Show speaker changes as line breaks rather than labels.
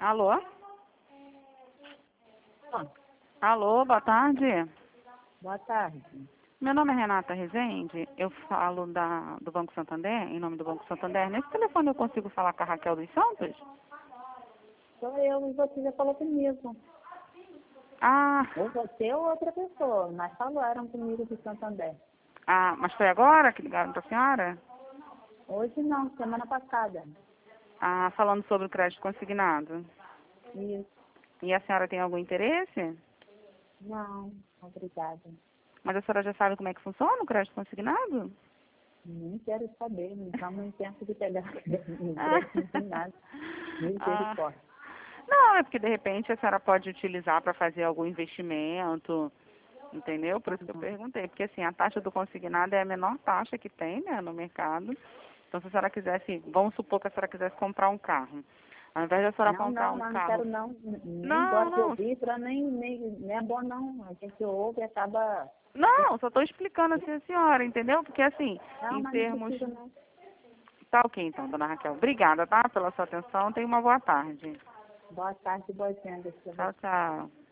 Alô?
Ah,
Alô, boa tarde.
boa tarde.
Meu nome é Renata Rezende, eu falo do Banco Santander, em nome do Banco Santander. Nesse telefone eu consigo falar com a Raquel dos Santos?
Sou eu e você já falou comigo.
Ah,
Ou você ou outra pessoa, mas falaram comigo de Santander.
mas foi agora que ligaram para a senhora?
Hoje não, semana passada.
Falando sobre o crédito consignado.
Isso.
E a senhora tem algum interesse?
Não, obrigada.
Mas a senhora já sabe como é que funciona o crédito consignado?
Nem quero saber, então não tempo de pegar
Ah.
crédito, não tem nada.
Ah.
Misericórdia.
Não, é porque de repente a senhora pode utilizar para fazer algum investimento, entendeu? Por isso que eu perguntei, porque assim, a taxa do consignado é a menor taxa que tem, né, no mercado. Então se a senhora quisesse, vamos supor que a senhora quisesse comprar um carro. Ao invés de a senhora comprar um
Não
carro.
quero não. Nem
Não,
gosto de
não.
ouvir, nem é bom não. A gente ouve e acaba.
Não, só estou explicando assim a senhora, entendeu? Porque assim,
Não,
em
mas não
termos.
precisa não.
Tá ok então, dona Raquel. Obrigada, tá? Pela sua atenção. Tenha uma boa tarde.
Boa tarde, boas vendas para você.
Tchau, tchau.